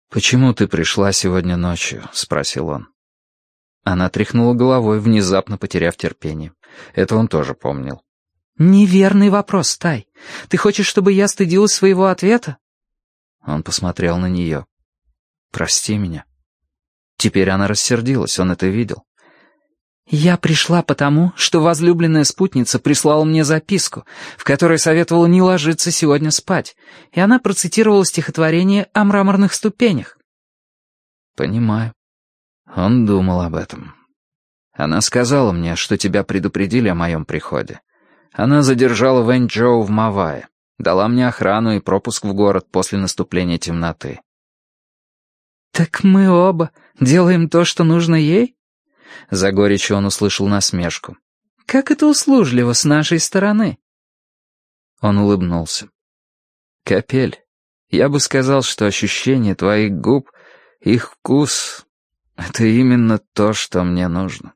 «Почему ты пришла сегодня ночью?» — спросил он. Она тряхнула головой, внезапно потеряв терпение. Это он тоже помнил. «Неверный вопрос, Тай. Ты хочешь, чтобы я стыдилась своего ответа?» Он посмотрел на нее. «Прости меня». Теперь она рассердилась, он это видел. «Я пришла потому, что возлюбленная спутница прислала мне записку, в которой советовала не ложиться сегодня спать, и она процитировала стихотворение о мраморных ступенях». «Понимаю. Он думал об этом. Она сказала мне, что тебя предупредили о моем приходе. Она задержала Вэньчжоу в Мавае, дала мне охрану и пропуск в город после наступления темноты». «Так мы оба делаем то, что нужно ей?» За горечью он услышал насмешку. «Как это услужливо с нашей стороны!» Он улыбнулся. «Капель, я бы сказал, что ощущение твоих губ, их вкус — это именно то, что мне нужно».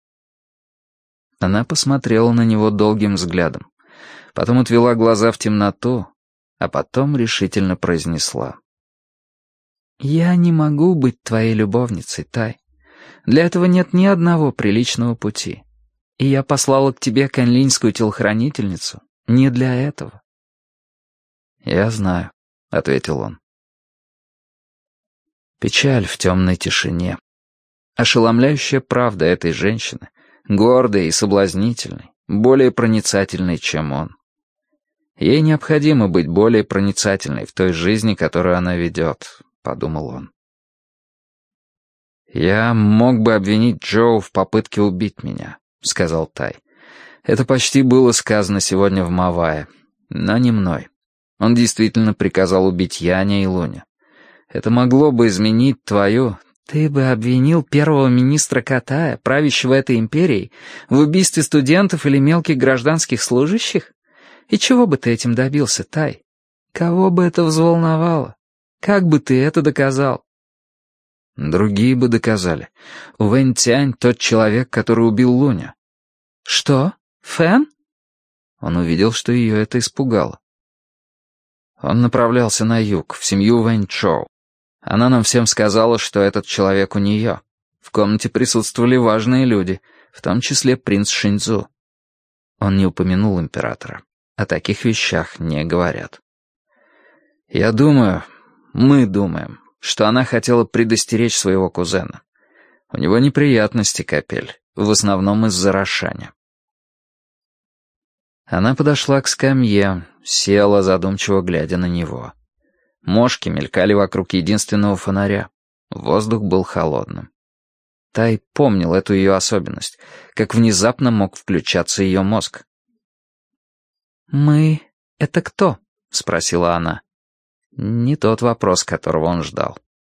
Она посмотрела на него долгим взглядом, потом отвела глаза в темноту, а потом решительно произнесла. «Я не могу быть твоей любовницей, Тай. Для этого нет ни одного приличного пути. И я послала к тебе канлиньскую телохранительницу не для этого». «Я знаю», — ответил он. Печаль в темной тишине. Ошеломляющая правда этой женщины, гордой и соблазнительной, более проницательной, чем он. Ей необходимо быть более проницательной в той жизни, которую она ведет, — подумал он. «Я мог бы обвинить Джоу в попытке убить меня», — сказал Тай. «Это почти было сказано сегодня в Мавае, но не мной. Он действительно приказал убить Яня и Луня. Это могло бы изменить твою...» «Ты бы обвинил первого министра Катая, правящего этой империей, в убийстве студентов или мелких гражданских служащих? И чего бы ты этим добился, Тай? Кого бы это взволновало? Как бы ты это доказал?» «Другие бы доказали. Вэнь Тянь — тот человек, который убил Луня». «Что? Фэн?» Он увидел, что ее это испугало. Он направлялся на юг, в семью Вэньчжоу. Она нам всем сказала, что этот человек у нее. В комнате присутствовали важные люди, в том числе принц Шиньцзу. Он не упомянул императора. О таких вещах не говорят. Я думаю, мы думаем, что она хотела предостеречь своего кузена. У него неприятности, Капель, в основном из-за рошаня. Она подошла к скамье, села, задумчиво глядя на него. Мошки мелькали вокруг единственного фонаря. Воздух был холодным. Тай помнил эту ее особенность, как внезапно мог включаться ее мозг. «Мы — это кто?» — спросила она. Не тот вопрос, которого он ждал.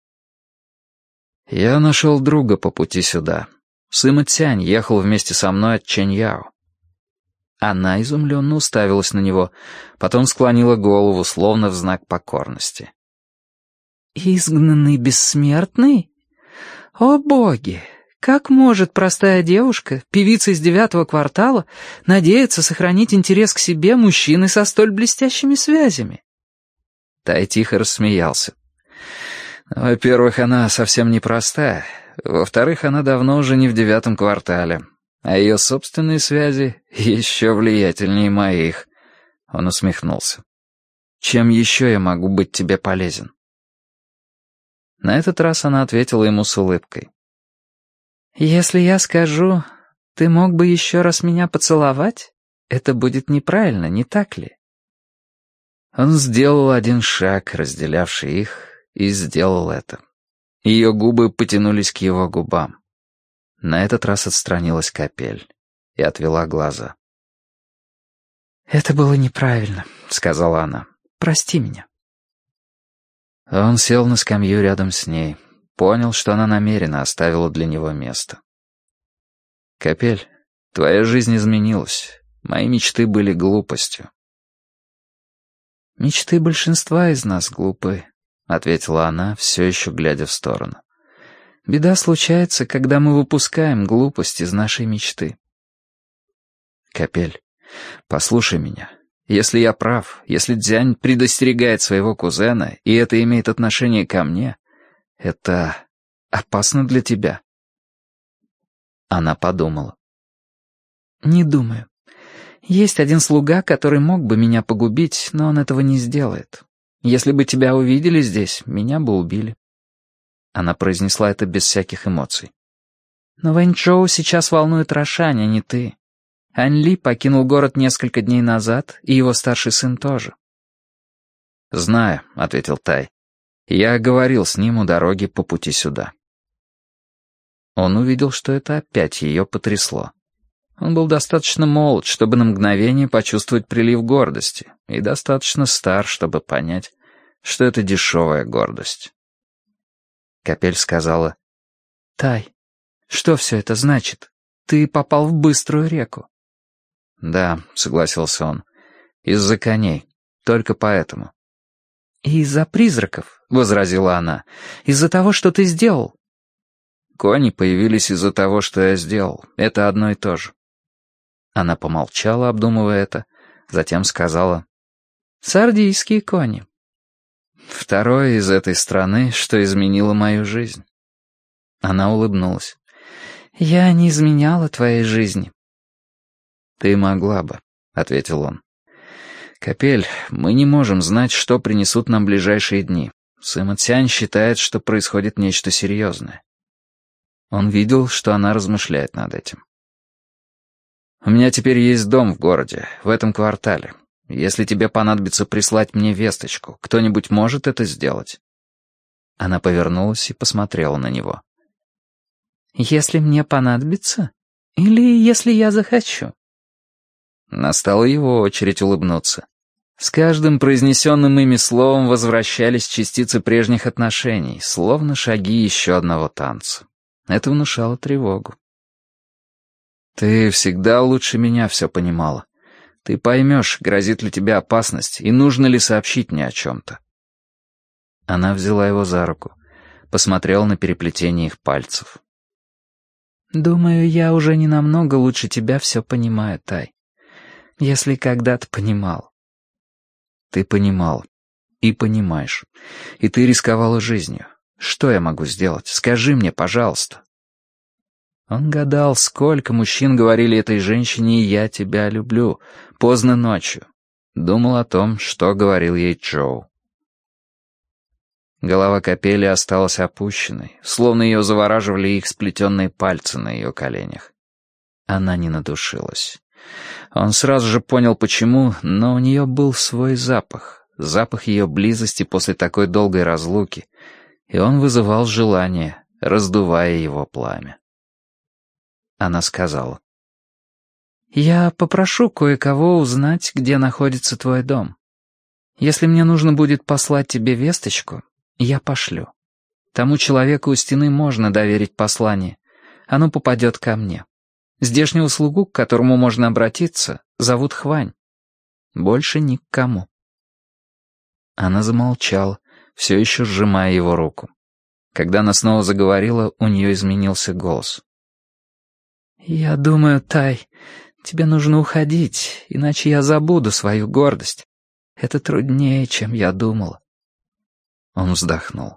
«Я нашел друга по пути сюда. Сыма Цянь ехал вместе со мной от Чэньяо». Она изумленно уставилась на него, потом склонила голову, словно в знак покорности. «Изгнанный бессмертный? О боги! Как может простая девушка, певица из 9-го квартала, надеяться сохранить интерес к себе мужчины со столь блестящими связями?» Тай тихо рассмеялся. «Во-первых, она совсем непростая. Во-вторых, она давно уже не в 9-м квартале. А ее собственные связи еще влиятельнее моих». Он усмехнулся. «Чем еще я могу быть тебе полезен?» На этот раз она ответила ему с улыбкой. «Если я скажу, ты мог бы еще раз меня поцеловать, это будет неправильно, не так ли?» Он сделал один шаг, разделявший их, и сделал это. Ее губы потянулись к его губам. На этот раз отстранилась Капель и отвела глаза. «Это было неправильно», — сказала она. «Прости меня». Он сел на скамью рядом с ней, понял, что она намеренно оставила для него место. «Капель, твоя жизнь изменилась. Мои мечты были глупостью». «Мечты большинства из нас глупы», — ответила она, все еще глядя в сторону. «Беда случается, когда мы выпускаем глупость из нашей мечты». «Капель, послушай меня. Если я прав, если Дзянь предостерегает своего кузена, и это имеет отношение ко мне, Это опасно для тебя?» Она подумала. «Не думаю. Есть один слуга, который мог бы меня погубить, но он этого не сделает. Если бы тебя увидели здесь, меня бы убили». Она произнесла это без всяких эмоций. «Но Вэньчжоу сейчас волнует Рошань, а не ты. Ань Ли покинул город несколько дней назад, и его старший сын тоже». «Знаю», — ответил Тай. «Я говорил с ним у дороги по пути сюда». Он увидел, что это опять ее потрясло. Он был достаточно молод, чтобы на мгновение почувствовать прилив гордости, и достаточно стар, чтобы понять, что это дешевая гордость. Капель сказала: «Тай, что все это значит? Ты попал в быструю реку». «Да», — согласился он, — «из-за коней. Только поэтому». «И из-за призраков», — возразила она, — «из-за того, что ты сделал». «Кони появились из-за того, что я сделал. Это одно и то же». Она помолчала, обдумывая это, затем сказала: «Сардийские кони». «Второе из этой страны, что изменило мою жизнь». Она улыбнулась. «Я не изменяла твоей жизни». «Ты могла бы», — ответил он. «Капель, мы не можем знать, что принесут нам ближайшие дни. Сыма Цянь считает, что происходит нечто серьезное». Он видел, что она размышляет над этим. «У меня теперь есть дом в городе, в этом квартале. Если тебе понадобится прислать мне весточку, кто-нибудь может это сделать?» Она повернулась и посмотрела на него. «Если мне понадобится? Или если я захочу?» Настала его очередь улыбнуться. С каждым произнесенным ими словом возвращались частицы прежних отношений, словно шаги еще одного танца. Это внушало тревогу. «Ты всегда лучше меня все понимала. Ты поймешь, грозит ли тебе опасность и нужно ли сообщить мне о чем-то». Она взяла его за руку, посмотрела на переплетение их пальцев. «Думаю, я уже не намного лучше тебя все понимаю, Тай. Если когда-то понимал». «Ты понимал. И понимаешь. И ты рисковала жизнью. Что я могу сделать? Скажи мне, пожалуйста». Он гадал, сколько мужчин говорили этой женщине «я тебя люблю» поздно ночью. Думал о том, что говорил ей Чжоу. Голова Капели осталась опущенной, словно ее завораживали их сплетенные пальцы на ее коленях. Она не надушилась. Он сразу же понял, почему, но у нее был свой запах, запах ее близости после такой долгой разлуки, и он вызывал желание, раздувая его пламя. Она сказала: «Я попрошу кое-кого узнать, где находится твой дом. Если мне нужно будет послать тебе весточку, я пошлю. Тому человеку у стены можно доверить послание. Оно попадет ко мне. Здешнего слугу, к которому можно обратиться, зовут Хвань. Больше ни к кому». Она замолчала, все еще сжимая его руку. Когда она снова заговорила, у нее изменился голос. «Я думаю, Тай, тебе нужно уходить, иначе я забуду свою гордость. Это труднее, чем я думала». Он вздохнул.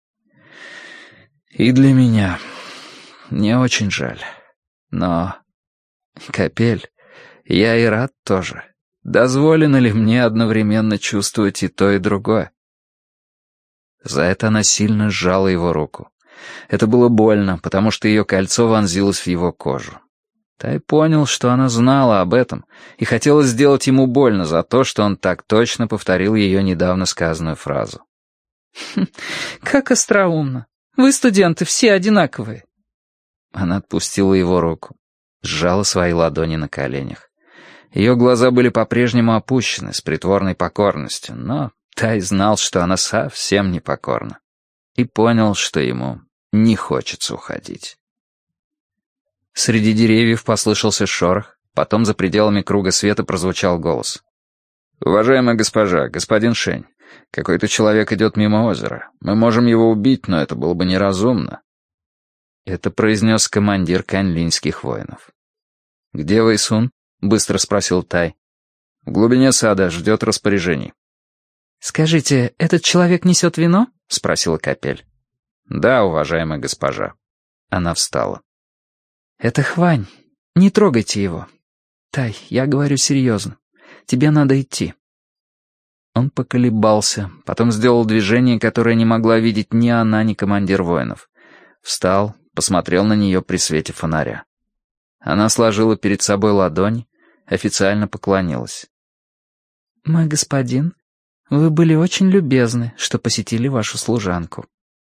«И для меня. Мне очень жаль. Но, Капель, я и рад тоже. Дозволено ли мне одновременно чувствовать и то, и другое?» За это она сильно сжала его руку. Это было больно, потому что ее кольцо вонзилось в его кожу. Тай понял, что она знала об этом, и хотела сделать ему больно за то, что он так точно повторил ее недавно сказанную фразу. «Как остроумно! Вы, студенты, все одинаковые!» Она отпустила его руку, сжала свои ладони на коленях. Ее глаза были по-прежнему опущены с притворной покорностью, но Тай знал, что она совсем непокорна, и понял, что ему не хочется уходить. Среди деревьев послышался шорох, потом за пределами круга света прозвучал голос. «Уважаемая госпожа, господин Шень, какой-то человек идет мимо озера. Мы можем его убить, но это было бы неразумно». Это произнес командир каньлинских воинов. «Где Вэйсун?» — быстро спросил Тай. «В глубине сада, ждет распоряжений». «Скажите, этот человек несет вино?» — спросила Капель. «Да, уважаемая госпожа». Она встала. «Это Хвань. Не трогайте его. Тай, я говорю серьезно. Тебе надо идти». Он поколебался, потом сделал движение, которое не могла видеть ни она, ни командир воинов. Встал, посмотрел на нее при свете фонаря. Она сложила перед собой ладонь, официально поклонилась. «Мой господин, вы были очень любезны, что посетили вашу служанку».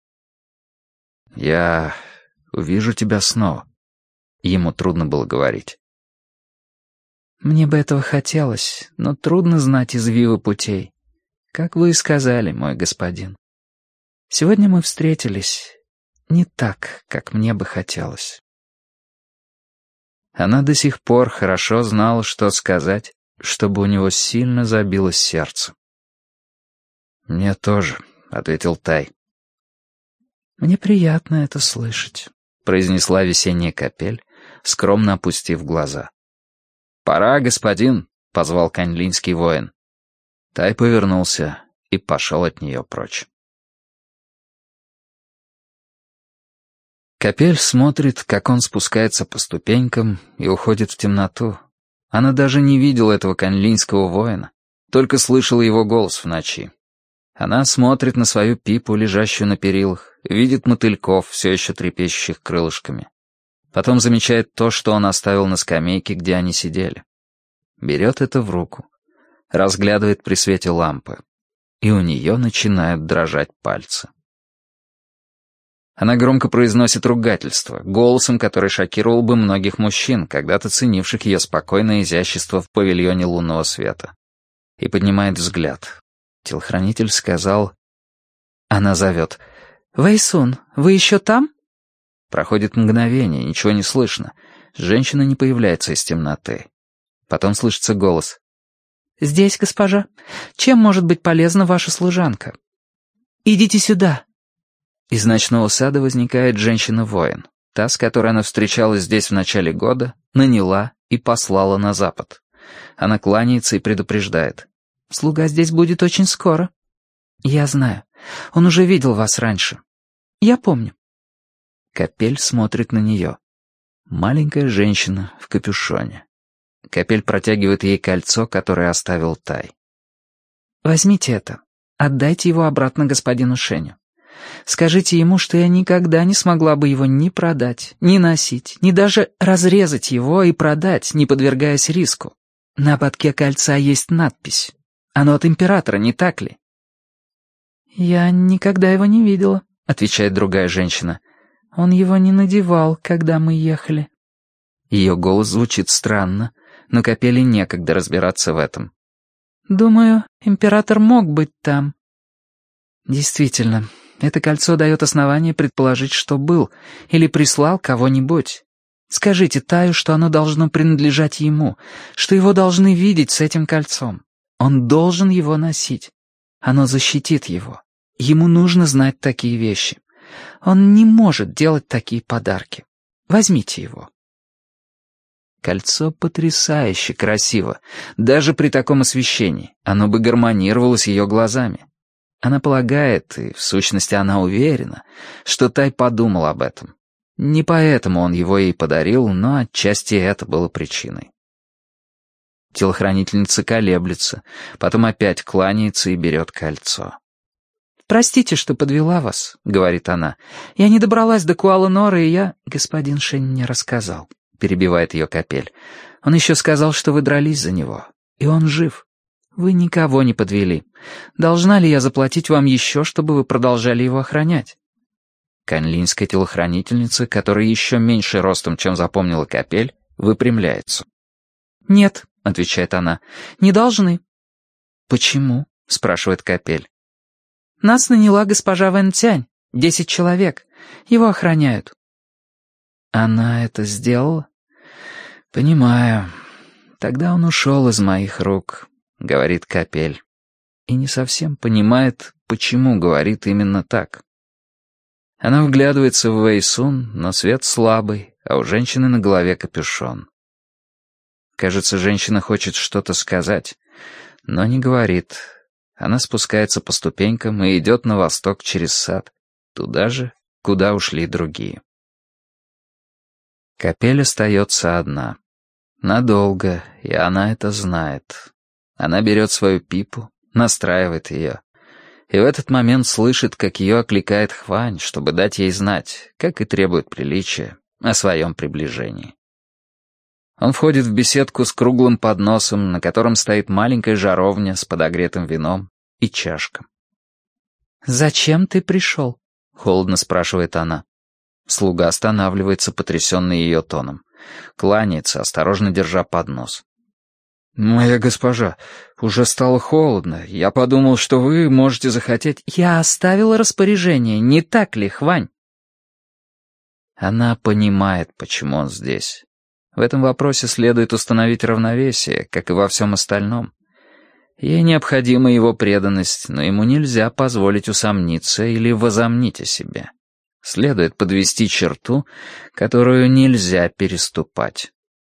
«Я увижу тебя снова». Ему трудно было говорить. «Мне бы этого хотелось, но трудно знать извивы путей. Как вы и сказали, мой господин. Сегодня мы встретились не так, как мне бы хотелось». Она до сих пор хорошо знала, что сказать, чтобы у него сильно забилось сердце. «Мне тоже», — ответил Тай. «Мне приятно это слышать», — произнесла весенняя капель, скромно опустив глаза. «Пора, господин», — позвал каньлинский воин. Тай повернулся и пошел от нее прочь. Капель смотрит, как он спускается по ступенькам и уходит в темноту. Она даже не видела этого каньлинского воина, только слышала его голос в ночи. Она смотрит на свою пипу, лежащую на перилах, видит мотыльков, все еще трепещущих крылышками. Потом замечает то, что он оставил на скамейке, где они сидели. Берет это в руку, разглядывает при свете лампы, и у нее начинают дрожать пальцы. Она громко произносит ругательство, голосом, который шокировал бы многих мужчин, когда-то ценивших ее спокойное изящество в павильоне лунного света. И поднимает взгляд. Телохранитель сказал... Она зовет. «Вэйсун, вы еще там?» Проходит мгновение, ничего не слышно. Женщина не появляется из темноты. Потом слышится голос. «Здесь, госпожа. Чем может быть полезна ваша служанка?» «Идите сюда». Из ночного сада возникает женщина-воин. Та, с которой она встречалась здесь в начале года, наняла и послала на запад. Она кланяется и предупреждает. «Слуга здесь будет очень скоро». «Я знаю. Он уже видел вас раньше. Я помню». Капель смотрит на нее. Маленькая женщина в капюшоне. Капель протягивает ей кольцо, которое оставил Тай. «Возьмите это. Отдайте его обратно господину Шеню. Скажите ему, что я никогда не смогла бы его ни продать, ни носить, ни даже разрезать его и продать, не подвергаясь риску. На ободке кольца есть надпись. Оно от императора, не так ли?» «Я никогда его не видела», — отвечает другая женщина. «Он его не надевал, когда мы ехали». Ее голос звучит странно, но Капели некогда разбираться в этом. «Думаю, император мог быть там». Действительно, это кольцо дает основание предположить, что был или прислал кого-нибудь. Скажите Таю, что оно должно принадлежать ему, что его должны видеть с этим кольцом. Он должен его носить. Оно защитит его. Ему нужно знать такие вещи. Он не может делать такие подарки. Возьмите его». Кольцо потрясающе красиво. Даже при таком освещении оно бы гармонировало с ее глазами. Она полагает, и в сущности она уверена, что Тай подумал об этом. Не поэтому он его ей подарил, но отчасти это было причиной. Телохранительница колеблется, потом опять кланяется и берет кольцо. «Простите, что подвела вас», — говорит она. «Я не добралась до Куала-Нора, и я...» «Господин Шень не рассказал», — перебивает ее Капель. «Он еще сказал, что вы дрались за него, и он жив. Вы никого не подвели. Должна ли я заплатить вам еще, чтобы вы продолжали его охранять?» Каньлинская телохранительница, которая еще меньше ростом, чем запомнила Капель, выпрямляется. «Нет», — отвечает она, — «не должны». «Почему?» — спрашивает Капель. «Нас наняла госпожа Вэн Цянь. 10 человек. Его охраняют». «Она это сделала?» «Понимаю. Тогда он ушел из моих рук», — говорит Капель. И не совсем понимает, почему говорит именно так. Она вглядывается в Вэйсун, но свет слабый, а у женщины на голове капюшон. Кажется, женщина хочет что-то сказать, но не говорит. Она спускается по ступенькам и идет на восток через сад, туда же, куда ушли другие. Капель остается одна. Надолго, и она это знает. Она берет свою пипу, настраивает ее. И в этот момент слышит, как ее окликает Хвань, чтобы дать ей знать, как и требует приличия, о своем приближении. Он входит в беседку с круглым подносом, на котором стоит маленькая жаровня с подогретым вином и чашка. «Зачем ты пришел?» — холодно спрашивает она. Слуга останавливается, потрясенный ее тоном. Кланяется, осторожно держа поднос. «Моя госпожа, уже стало холодно. Я подумал, что вы можете захотеть...» «Я оставила распоряжение, не так ли, Хвань?» Она понимает, почему он здесь. В этом вопросе следует установить равновесие, как и во всем остальном. Ей необходима его преданность, но ему нельзя позволить усомниться или возомнить о себе. Следует подвести черту, которую нельзя переступать.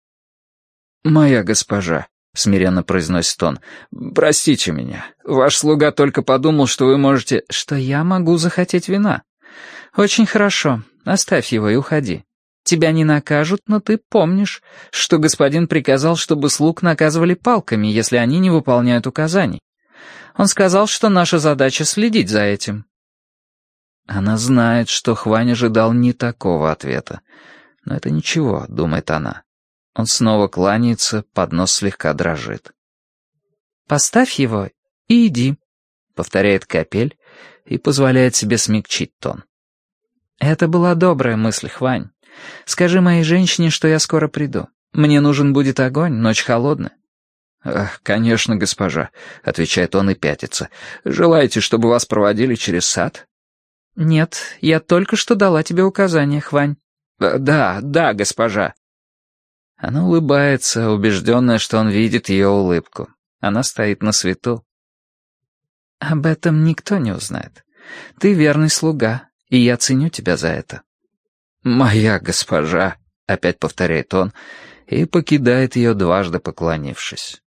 «Моя госпожа», — смиренно произносит он, — «простите меня. Ваш слуга только подумал, что вы можете...» «Что я могу захотеть вина. Очень хорошо. Оставь его и уходи. Тебя не накажут, но ты помнишь, что господин приказал, чтобы слуг наказывали палками, если они не выполняют указаний. Он сказал, что наша задача следить за этим». Она знает, что Хвань ожидал не такого ответа. Но это ничего, думает она. Он снова кланяется, поднос слегка дрожит. «Поставь его и иди», — повторяет Капель и позволяет себе смягчить тон. «Это была добрая мысль, Хвань. Скажи моей женщине, что я скоро приду. Мне нужен будет огонь, ночь холодная». «Конечно, госпожа», — отвечает он и пятится. «Желаете, чтобы вас проводили через сад?» «Нет, я только что дала тебе указание, Хвань». «Да, госпожа». Она улыбается, убежденная, что он видит ее улыбку. Она стоит на свету. «Об этом никто не узнает. Ты верный слуга, и я ценю тебя за это». «Моя госпожа», — опять повторяет он, и покидает ее, дважды поклонившись.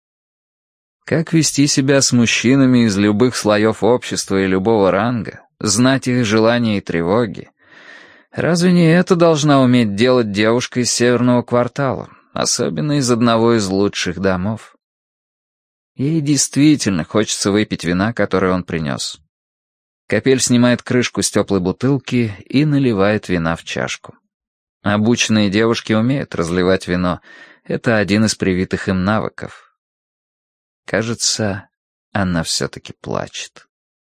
Как вести себя с мужчинами из любых слоев общества и любого ранга, знать их желания и тревоги? Разве не это должна уметь делать девушка из северного квартала, особенно из одного из лучших домов? Ей действительно хочется выпить вина, которое он принес. Капель снимает крышку с теплой бутылки и наливает вина в чашку. Обученные девушки умеют разливать вино. Это один из привитых им навыков. Кажется, она все-таки плачет.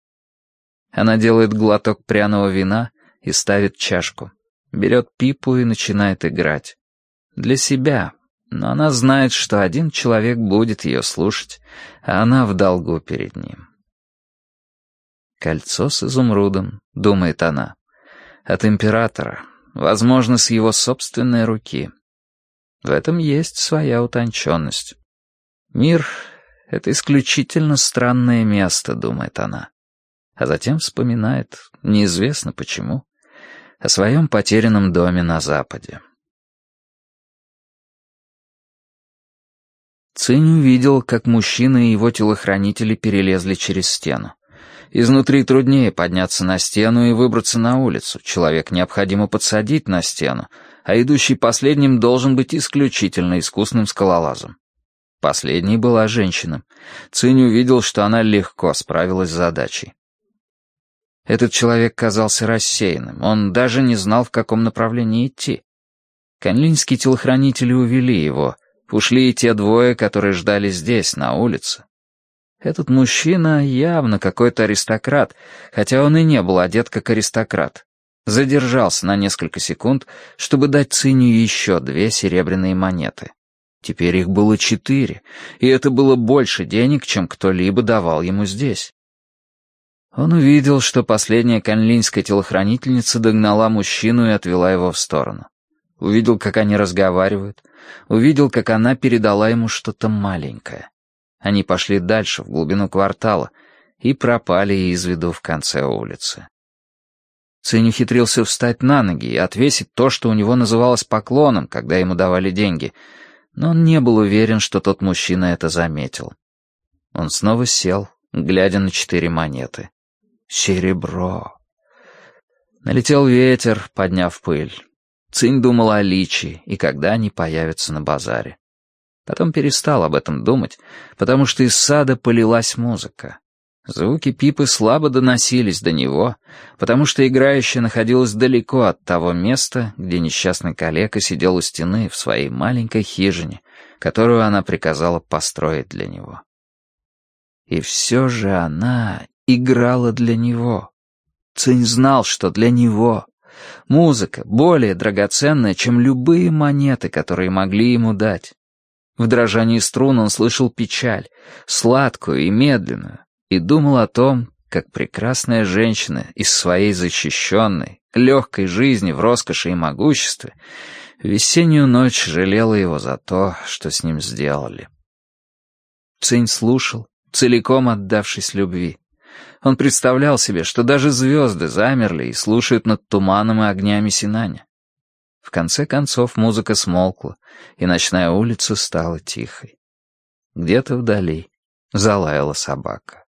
Она делает глоток пряного вина и ставит чашку. Берет пипу и начинает играть. Для себя, но она знает, что один человек будет ее слушать, а она в долгу перед ним. «Кольцо с изумрудом», — думает она, — «от императора, возможно, с его собственной руки». В этом есть своя утонченность. Мир — это исключительно странное место, думает она. А затем вспоминает, неизвестно почему, о своем потерянном доме на Западе. Цинь увидел, как мужчина и его телохранители перелезли через стену. Изнутри труднее подняться на стену и выбраться на улицу. Человек необходимо подсадить на стену, а идущий последним должен быть исключительно искусным скалолазом. Последней была женщина. Цинь увидел, что она легко справилась с задачей. Этот человек казался рассеянным, он даже не знал, в каком направлении идти. Канлинские телохранители увели его, ушли и те двое, которые ждали здесь, на улице. Этот мужчина явно какой-то аристократ, хотя он и не был одет как аристократ. Задержался на несколько секунд, чтобы дать Циню еще 2 серебряные монеты. Теперь их было 4, и это было больше денег, чем кто-либо давал ему здесь. Он увидел, что последняя канлинская телохранительница догнала мужчину и отвела его в сторону. Увидел, как они разговаривают. Увидел, как она передала ему что-то маленькое. Они пошли дальше, в глубину квартала, и пропали из виду в конце улицы. Цинь ухитрился встать на ноги и отвесить то, что у него называлось поклоном, когда ему давали деньги, но он не был уверен, что тот мужчина это заметил. Он снова сел, глядя на 4 монеты. Серебро. Налетел ветер, подняв пыль. Цинь думал о Личи и когда они появятся на базаре. Потом перестал об этом думать, потому что из сада полилась музыка. Звуки пипы слабо доносились до него, потому что играющая находилась далеко от того места, где несчастный калека сидел у стены в своей маленькой хижине, которую она приказала построить для него. И все же она играла для него. Цинь знал, что для него. Музыка более драгоценная, чем любые монеты, которые могли ему дать. В дрожании струн он слышал печаль, сладкую и медленную, и думал о том, как прекрасная женщина из своей защищенной, легкой жизни в роскоши и могуществе в весеннюю ночь жалела его за то, что с ним сделали. Цинь слушал, целиком отдавшись любви. Он представлял себе, что даже звезды замерли и слушают над туманом и огнями Синаня. В конце концов музыка смолкла, и ночная улица стала тихой. Где-то вдали залаяла собака.